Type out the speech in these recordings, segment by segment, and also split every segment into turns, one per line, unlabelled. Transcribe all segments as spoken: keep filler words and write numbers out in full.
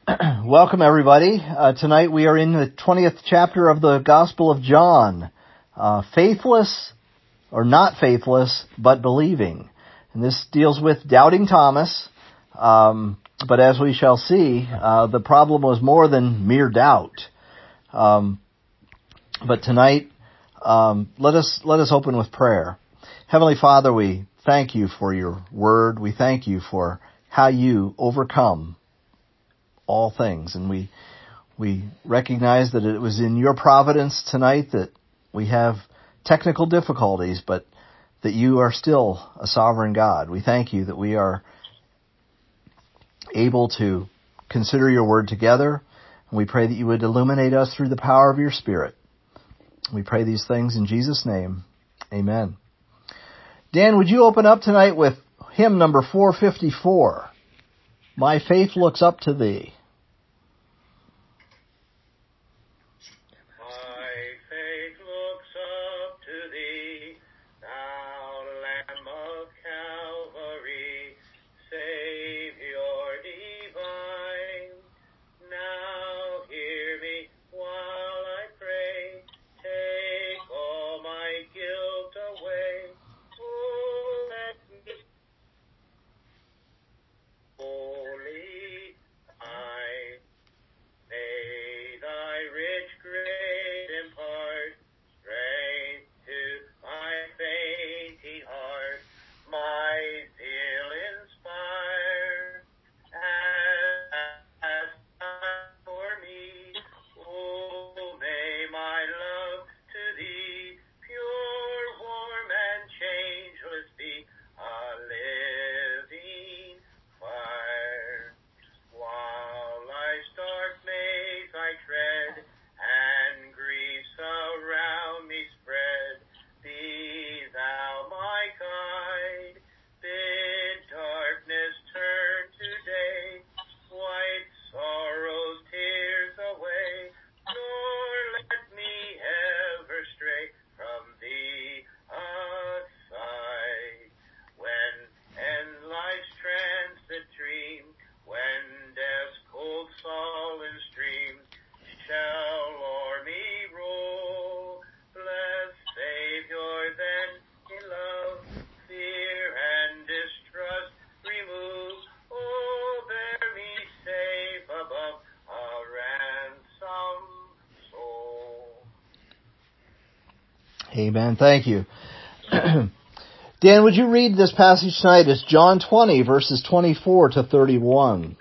Welcome, everybody. Uh, tonight we are in the twentieth chapter of the Gospel of John. Uh, faithless, or not faithless, but believing. And this deals with doubting Thomas. Um, but as we shall see, uh, the problem was more than mere doubt. Um, but tonight, um, let us let us open with prayer. Heavenly Father, we thank you for your word. We thank you for how you overcome all things. And we we recognize that it was in your providence tonight that we have technical difficulties, but that you are still a sovereign God. We thank you that we are able to consider your word together, and we pray that you would illuminate us through the power of your Spirit. We pray these things in Jesus' name. Amen. Dan, would you open up tonight with hymn number four fifty-four, My Faith Looks Up to Thee. Amen. Thank you. Dan, would you read this passage tonight? It's John twenty, verses twenty-four to thirty-one.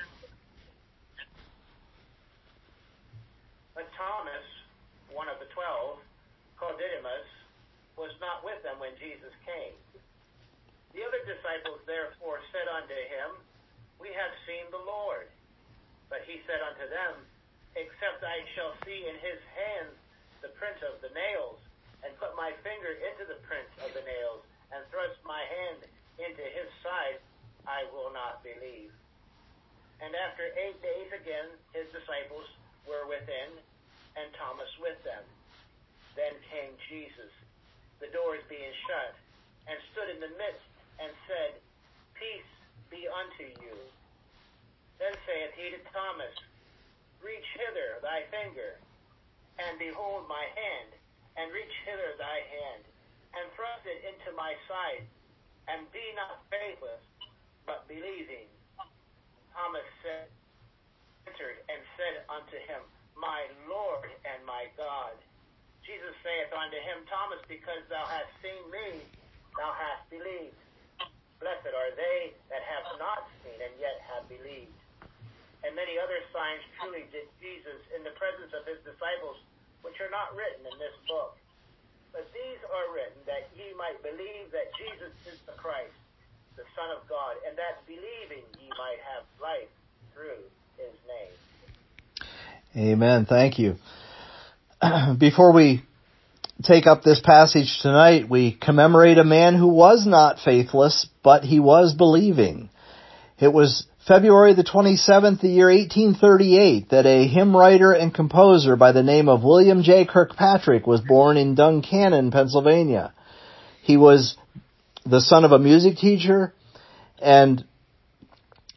But Thomas, one of the twelve, called Didymus, was not with them when Jesus came. The other disciples therefore said unto him, We have seen the Lord. But he said unto them, Except I shall see in his hands the print of the nails, and put my finger into the print of the nails, and thrust my hand into his side, I will not believe. And after eight days again his disciples were within, and Thomas with them. Then came Jesus, the doors being shut, and stood in the midst, and said, Peace be unto you. Then saith he to Thomas, Reach hither thy finger, and behold my hand, and reach hither thy hand, and thrust it into my side, and be not faithless, but believing. Thomas said, answered, and said unto him, My Lord and my God. Jesus saith unto him, Thomas, because thou hast seen me, thou hast believed. Blessed are they that have not seen, and yet have believed. And many other signs truly did Jesus in the presence of his disciples, which are not written in this book. But these are written that ye might believe that Jesus is the Christ, the Son of God, and that believing ye might have life through his name.
Amen. Thank you. Before we take up this passage tonight, we commemorate a man who was not faithless, but he was believing. It was February the twenty-seventh, the year eighteen thirty-eight, that a hymn writer and composer by the name of William J. Kirkpatrick was born in Duncannon, Pennsylvania. He was the son of a music teacher, and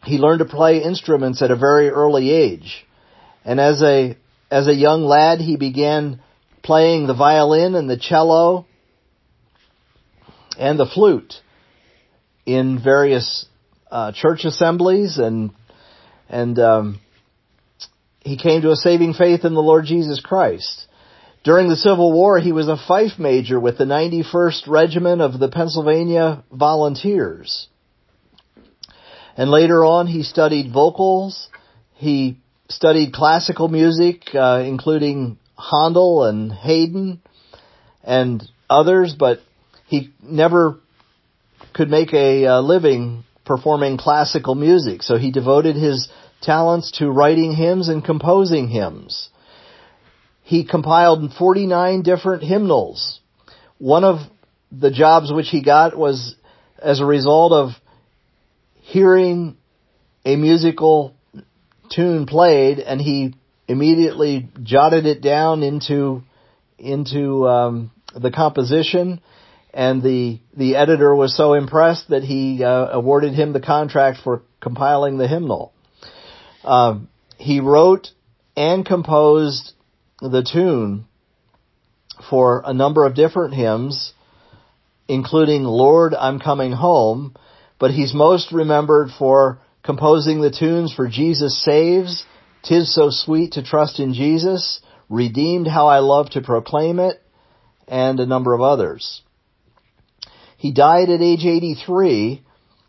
he learned to play instruments at a very early age. And as a as a young lad, he began playing the violin and the cello and the flute in various uh, church assemblies, and and um, he came to a saving faith in the Lord Jesus Christ. During the Civil War, he was a fife major with the ninety-first Regiment of the Pennsylvania Volunteers. And later on, he studied vocals. He studied classical music, uh, including Handel and Haydn and others, but he never could make a uh, living performing classical music. So he devoted his talents to writing hymns and composing hymns. He compiled forty-nine different hymnals. One of the jobs which he got was as a result of hearing a musical tune played, and he immediately jotted it down into into um, the composition, and the the editor was so impressed that he uh, awarded him the contract for compiling the hymnal. Uh, he wrote and composed the tune for a number of different hymns, including Lord, I'm Coming Home, but he's most remembered for composing the tunes for Jesus Saves, 'Tis So Sweet to Trust in Jesus, Redeemed, How I Love to Proclaim It, and a number of others. He died at age eighty-three,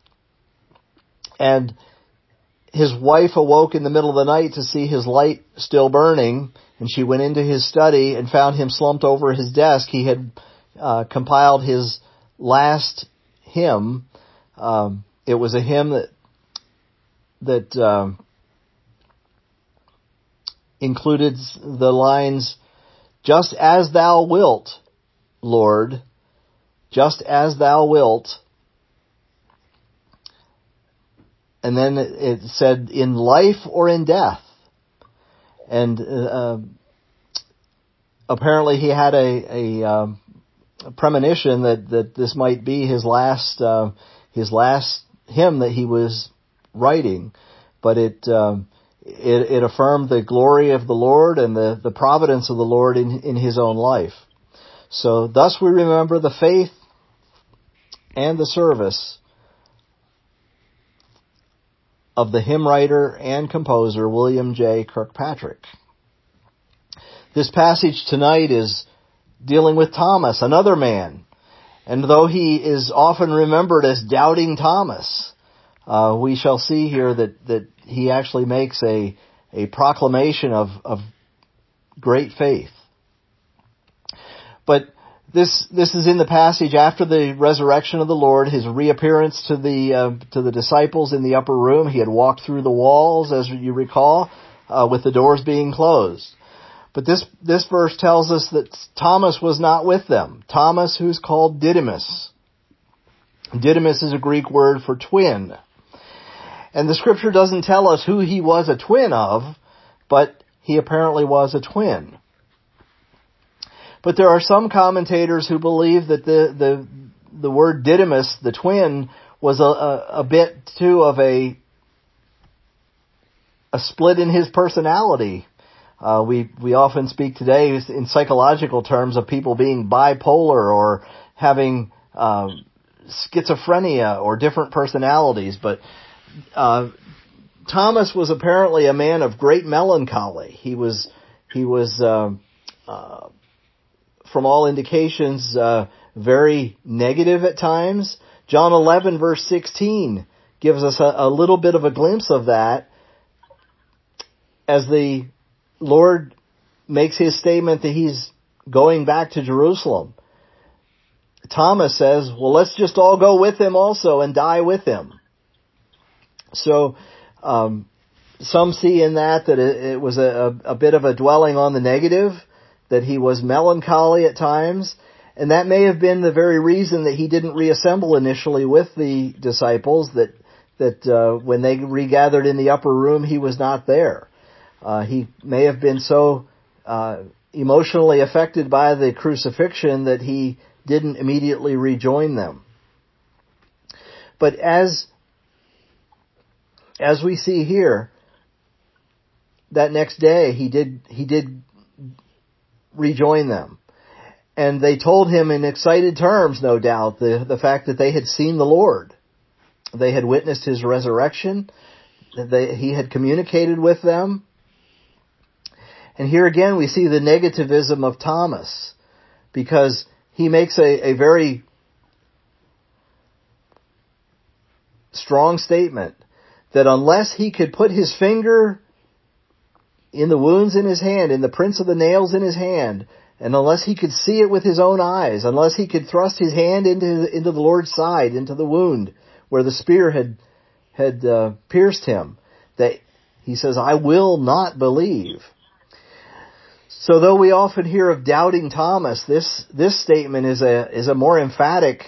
and his wife awoke in the middle of the night to see his light still burning, and she went into his study and found him slumped over his desk. He had uh, compiled his last hymn. Um, it was a hymn that that um, included the lines, "Just as thou wilt, Lord, just as thou wilt." And then it said, "In life or in death." And uh, apparently he had a, a, um, a premonition that, that this might be his last uh, his last hymn that he was writing. But it, um, it it affirmed the glory of the Lord and the, the providence of the Lord in, in his own life. So thus we remember the faith and the service of the hymn writer and composer William J. Kirkpatrick. This passage tonight is dealing with Thomas, another man. And though he is often remembered as Doubting Thomas, uh, we shall see here that, that he actually makes a, a proclamation of, of great faith. But This this is in the passage after the resurrection of the Lord, his reappearance to the uh, to the disciples in the upper room. He had walked through the walls, as you recall, uh, with the doors being closed. But this this verse tells us that Thomas was not with them. Thomas, who's called Didymus. Didymus is a Greek word for twin. And the scripture doesn't tell us who he was a twin of, but he apparently was a twin. But there are some commentators who believe that the the, the word Didymus, the twin, was a, a, a bit too of a a split in his personality. Uh, we we often speak today in psychological terms of people being bipolar or having uh, schizophrenia or different personalities. But uh, Thomas was apparently a man of great melancholy. He was he was. Uh, uh, from all indications, uh, very negative at times. John eleven verse sixteen gives us a, a little bit of a glimpse of that as the Lord makes his statement that he's going back to Jerusalem. Thomas says, well, let's just all go with him also and die with him. So, um, some see in that that it, it was a, a bit of a dwelling on the negative, that he was melancholy at times, and that may have been the very reason that he didn't reassemble initially with the disciples, that that uh, when they regathered in the upper room, he was not there. Uh, he may have been so uh, emotionally affected by the crucifixion that he didn't immediately rejoin them. But as as we see here, that next day he did he did rejoin them. And they told him in excited terms, no doubt, the, the fact that they had seen the Lord. They had witnessed his resurrection. They, he had communicated with them. And here again we see the negativism of Thomas, because he makes a, a very strong statement that unless he could put his finger in the wounds in his hand, in the prints of the nails in his hand, and unless he could see it with his own eyes, unless he could thrust his hand into into the Lord's side, into the wound where the spear had had uh, pierced him, that he says, I will not believe. So though we often hear of doubting Thomas, this this statement is a is a more emphatic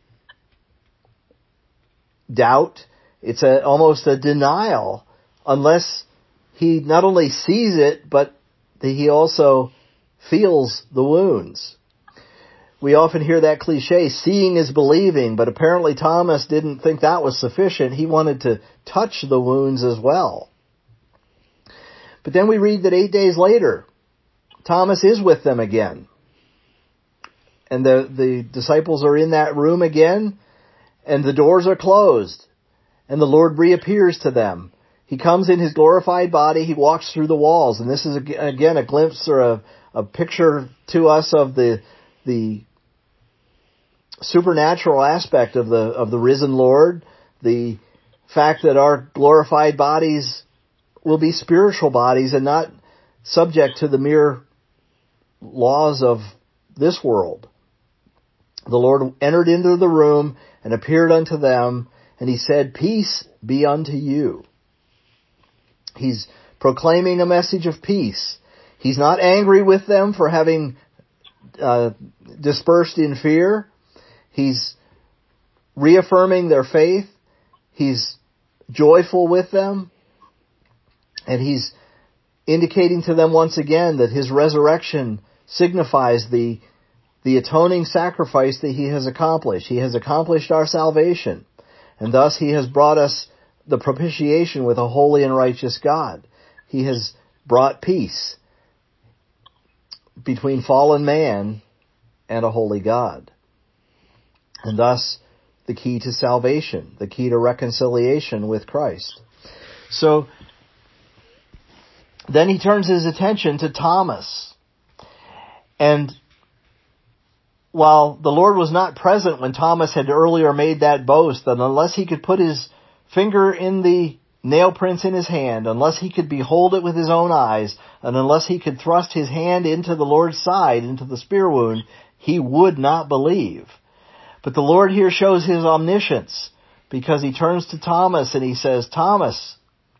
doubt. It's a almost a denial, unless he not only sees it, but that he also feels the wounds. We often hear that cliche, seeing is believing, but apparently Thomas didn't think that was sufficient. He wanted to touch the wounds as well. But then we read that eight days later, Thomas is with them again. And the, the disciples are in that room again, and the doors are closed, and the Lord reappears to them. He comes in his glorified body, he walks through the walls, and this is again a glimpse or a, a picture to us of the the supernatural aspect of the of the risen Lord, the fact that our glorified bodies will be spiritual bodies and not subject to the mere laws of this world. The Lord entered into the room and appeared unto them, and he said, peace be unto you. He's proclaiming a message of peace. He's not angry with them for having uh, dispersed in fear. He's reaffirming their faith. He's joyful with them. And he's indicating to them once again that his resurrection signifies the, the atoning sacrifice that he has accomplished. He has accomplished our salvation. And thus he has brought us the propitiation with a holy and righteous God. He has brought peace between fallen man and a holy God. And thus the key to salvation, the key to reconciliation with Christ. So then he turns his attention to Thomas. And while the Lord was not present when Thomas had earlier made that boast that unless he could put his finger in the nail prints in his hand, unless he could behold it with his own eyes, and unless he could thrust his hand into the Lord's side, into the spear wound, he would not believe. But the Lord here shows his omniscience, because he turns to Thomas and he says, Thomas,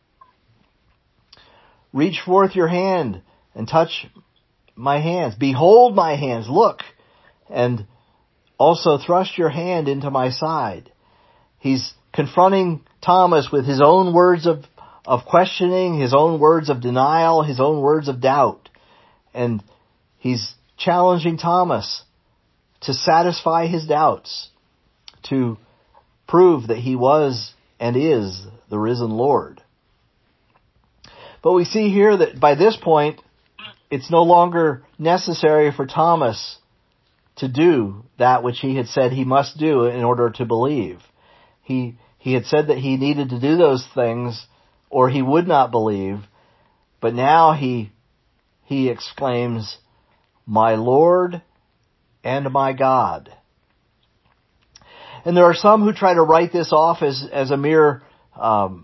reach forth your hand and touch my hands. Behold my hands, look, and also thrust your hand into my side. He's confronting Thomas with his own words of, of questioning, his own words of denial, his own words of doubt. And he's challenging Thomas to satisfy his doubts, to prove that he was and is the risen Lord. But we see here that by this point, it's no longer necessary for Thomas to do that which he had said he must do in order to believe. He he had said that he needed to do those things or he would not believe, but now he he exclaims, my Lord and my God. And there are some who try to write this off as, as a mere um,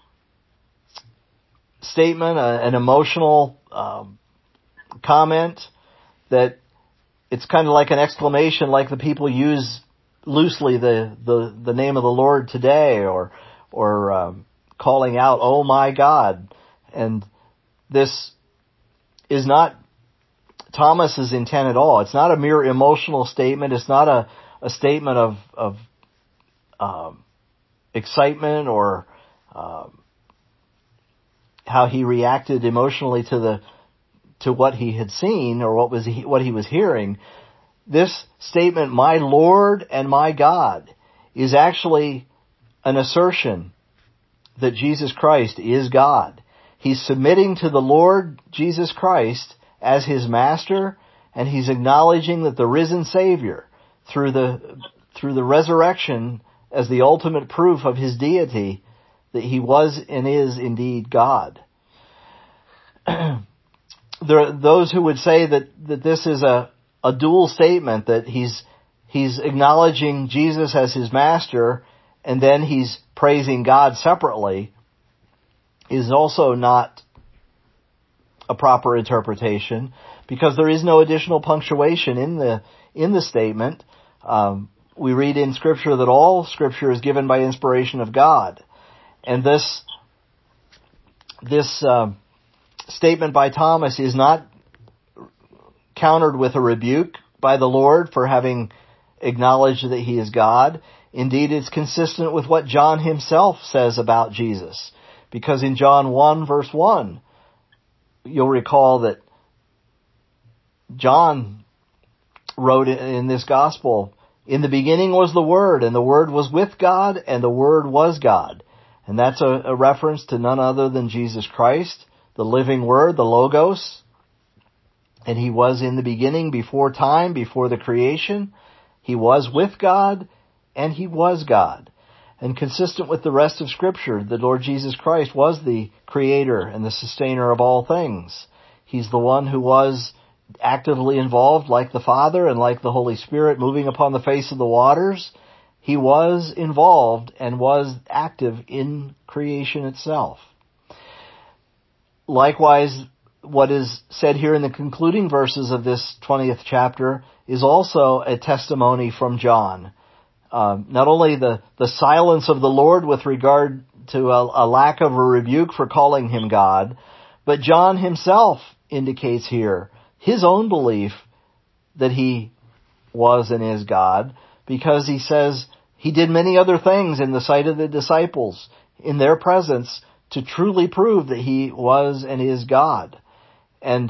statement, a, an emotional um, comment, that it's kind of like an exclamation, like the people use loosely the, the, the name of the Lord today, or or um, calling out, oh my God. And this is not Thomas's intent at all. It's not a mere emotional statement. It's not a, a statement of, of um, excitement or um, how he reacted emotionally to the to what he had seen or what was he, what he was hearing. This statement, my Lord and my God, is actually an assertion that Jesus Christ is God. He's submitting to the Lord Jesus Christ as his master, and he's acknowledging that the risen Savior, through the through the resurrection as the ultimate proof of his deity, that he was and is indeed God. There are those who would say that, that this is a, a dual statement, that he's he's acknowledging Jesus as his master and then he's praising God separately, is also not a proper interpretation, because there is no additional punctuation in the in the statement. Um, we read in Scripture that all Scripture is given by inspiration of God, and this this uh, statement by Thomas is not countered with a rebuke by the Lord for having acknowledged that he is God. Indeed, it's consistent with what John himself says about Jesus, because in John one verse one, you'll recall that John wrote in this gospel, "In the beginning was the Word, and the Word was with God, and the Word was God." And that's a, a reference to none other than Jesus Christ, the living Word, the Logos. And he was in the beginning, before time, before the creation. He was with God, and he was God. And consistent with the rest of Scripture, the Lord Jesus Christ was the creator and the sustainer of all things. He's the one who was actively involved, like the Father and like the Holy Spirit, moving upon the face of the waters. He was involved and was active in creation itself. Likewise, what is said here in the concluding verses of this twentieth chapter is also a testimony from John. Um, not only the, the silence of the Lord with regard to a, a lack of a rebuke for calling him God, but John himself indicates here his own belief that he was and is God, because he says he did many other things in the sight of the disciples, in their presence, to truly prove that he was and is God. And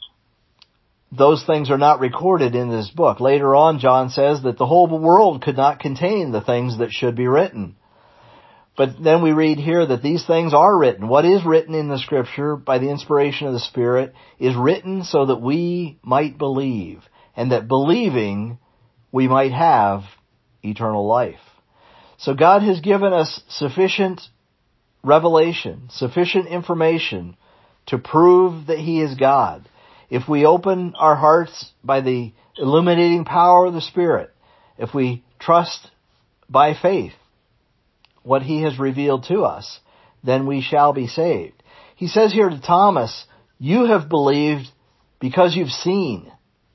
those things are not recorded in this book. Later on, John says that the whole world could not contain the things that should be written. But then we read here that these things are written. What is written in the Scripture by the inspiration of the Spirit is written so that we might believe, and that believing we might have eternal life. So God has given us sufficient revelation, sufficient information to prove that he is God. If we open our hearts by the illuminating power of the Spirit, if we trust by faith what he has revealed to us, then we shall be saved. He says here to Thomas, "You have believed because you've seen.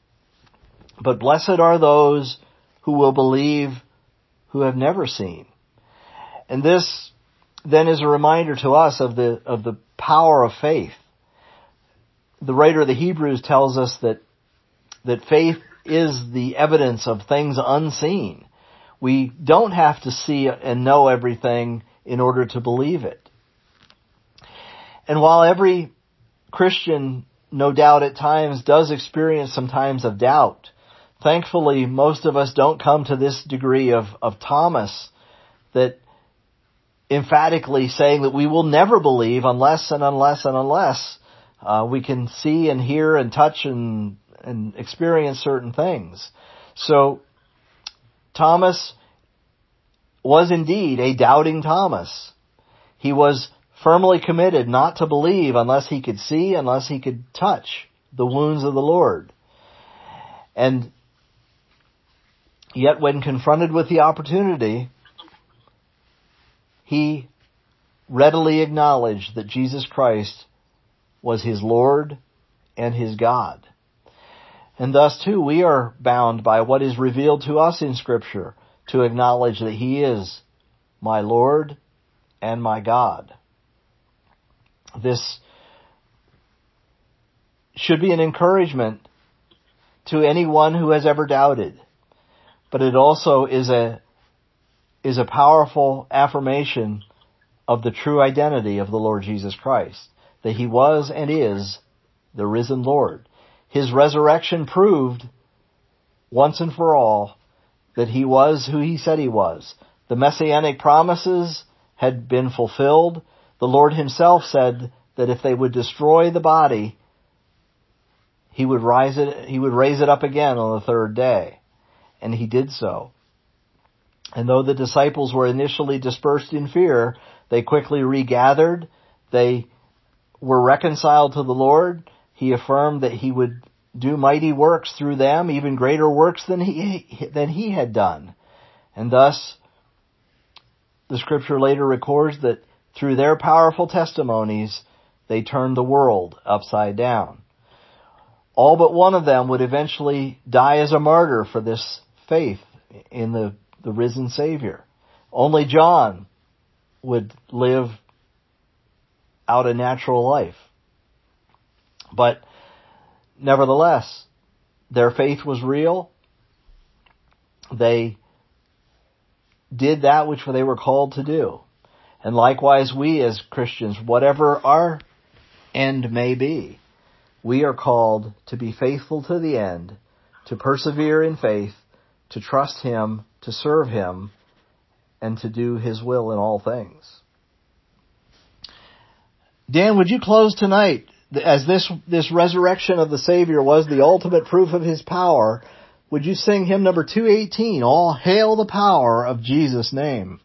But blessed are those who will believe who have never seen." And this then is a reminder to us of the of the power of faith. The writer of the Hebrews tells us that that faith is the evidence of things unseen. We don't have to see and know everything in order to believe it. And while every Christian, no doubt at times, does experience some times of doubt, thankfully most of us don't come to this degree of, of Thomas, that emphatically saying that we will never believe unless and unless and unless uh, we can see and hear and touch and, and experience certain things. So Thomas was indeed a doubting Thomas. He was firmly committed not to believe unless he could see, unless he could touch the wounds of the Lord. And yet when confronted with the opportunity, he readily acknowledged that Jesus Christ was his Lord and his God. And thus, too, we are bound by what is revealed to us in Scripture to acknowledge that he is my Lord and my God. This should be an encouragement to anyone who has ever doubted, but it also is a is a powerful affirmation of the true identity of the Lord Jesus Christ, that he was and is the risen Lord. His resurrection proved once and for all that he was who he said he was. The messianic promises had been fulfilled. The Lord himself said that if they would destroy the body, he would rise it, he would raise it up again on the third day. And he did so. And though the disciples were initially dispersed in fear, they quickly regathered. They were reconciled to the Lord. He affirmed that he would do mighty works through them, even greater works than he, than he had done. And thus, the scripture later records that through their powerful testimonies, they turned the world upside down. All but one of them would eventually die as a martyr for this faith in the, the risen Savior. Only John would live out a natural life. But nevertheless, their faith was real. They did that which they were called to do. And likewise, we as Christians, whatever our end may be, we are called to be faithful to the end, to persevere in faith, to trust Him, to serve Him, and to do His will in all things. Dan, would you close tonight, as this, this resurrection of the Savior was the ultimate proof of His power, would you sing hymn number two eighteen, All Hail the Power of Jesus' Name?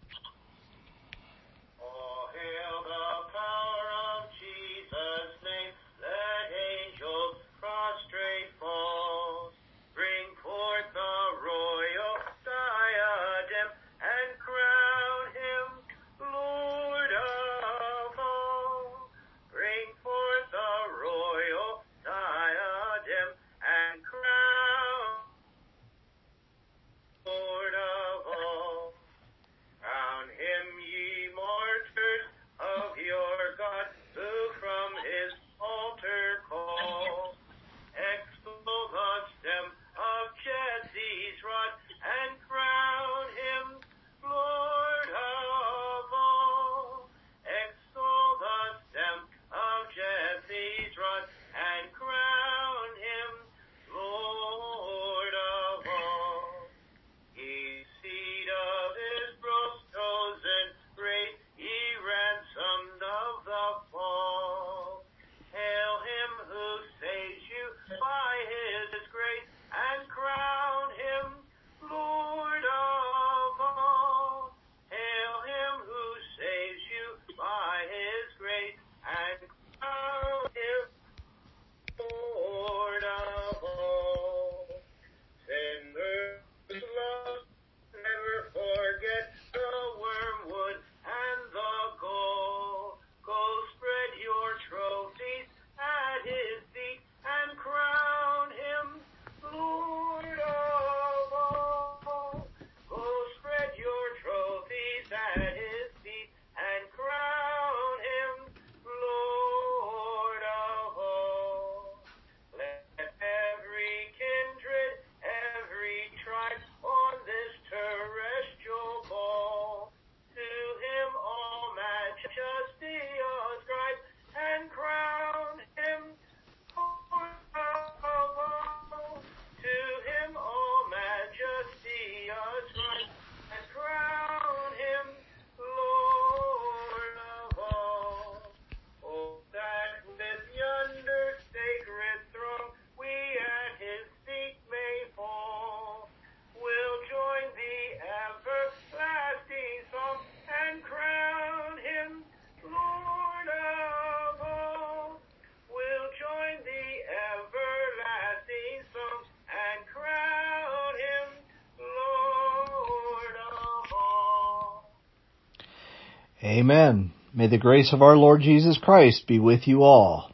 Amen. May the grace of our Lord Jesus Christ be with you all.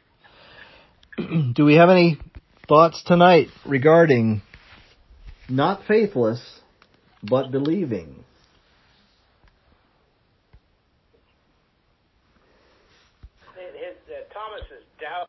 Do we have any thoughts tonight regarding not faithless, but believing?